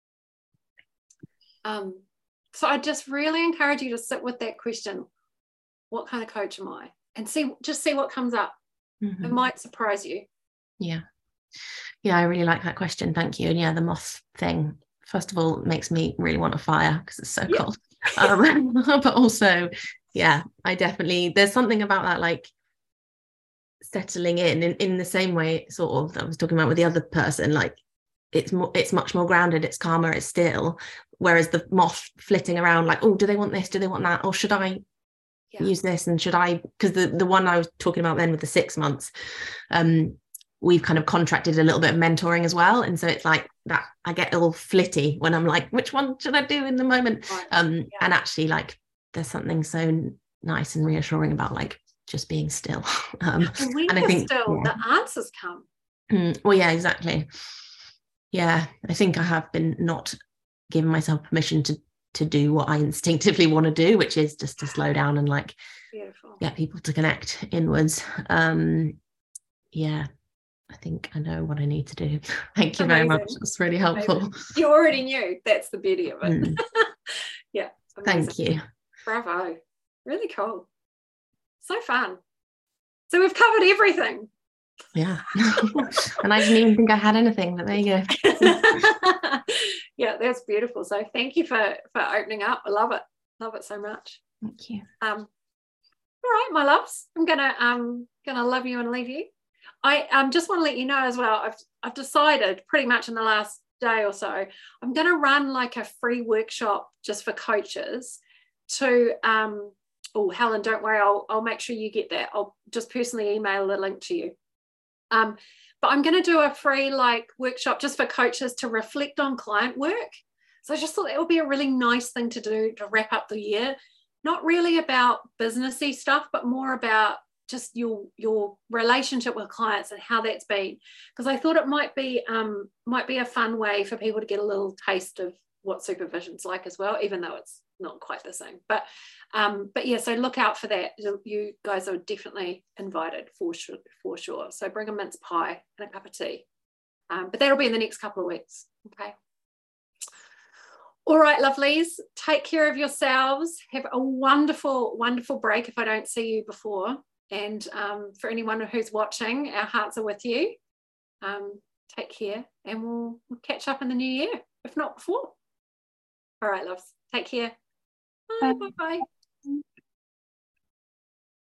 Um. So I just really encourage you to sit with that question: what kind of coach am I? And see, just see what comes up. Mm-hmm. It might surprise you. Yeah. Yeah, I really like that question. Thank you. And yeah, the moth thing, first of all, makes me really want a fire because it's so yeah. cold. Um, but also, yeah, I definitely, there's something about that, like settling in, in in the same way sort of I was talking about with the other person, like it's more, it's much more grounded, it's calmer, it's still, whereas the moth flitting around like, oh, do they want this, do they want that, or should I yeah. use this, and should I, because the the one I was talking about then with the six months, um we've kind of contracted a little bit of mentoring as well, and so it's like that I get all flitty when I'm like, which one should I do in the moment? Right. um yeah. And actually, like, there's something so nice and reassuring about like just being still. um and when and you're I think still yeah. the answers come. Mm, well yeah, exactly. Yeah, I think I have been not giving myself permission to to do what I instinctively want to do, which is just to slow down and like Beautiful. get people to connect inwards. Um, yeah, I think I know what I need to do. Thank you Amazing. very much. It's really helpful. Amazing. You already knew. That's the beauty of it. Mm. Yeah. Thank Amazing. you. Bravo. Really cool. So fun. So we've covered everything. Yeah. And I didn't even think I had anything, but there you go. Yeah, that's beautiful. So thank you for for opening up. I love it. Love it so much. Thank you. Um, all right, my loves. I'm gonna um gonna love you and leave you. I um just want to let you know as well. I've I've decided pretty much in the last day or so, I'm gonna run like a free workshop just for coaches to um. Oh, Helen, don't worry. I'll I'll make sure you get that. I'll just personally email the link to you. Um, but I'm going to do a free like workshop just for coaches to reflect on client work. So I just thought it would be a really nice thing to do to wrap up the year. Not really about businessy stuff, but more about just your your relationship with clients and how that's been. Because I thought it might be um, might be a fun way for people to get a little taste of what supervision's like as well, even though it's not quite the same. But um, but yeah, so look out for that. You guys are definitely invited for sure, for sure. So bring a mince pie and a cup of tea. Um, but that'll be in the next couple of weeks. Okay. All right, lovelies. Take care of yourselves. Have a wonderful, wonderful break if I don't see you before. And um, for anyone who's watching, our hearts are with you. Um, take care, and we'll, we'll catch up in the new year, if not before. All right, loves. Take care. Bye. Bye. Bye.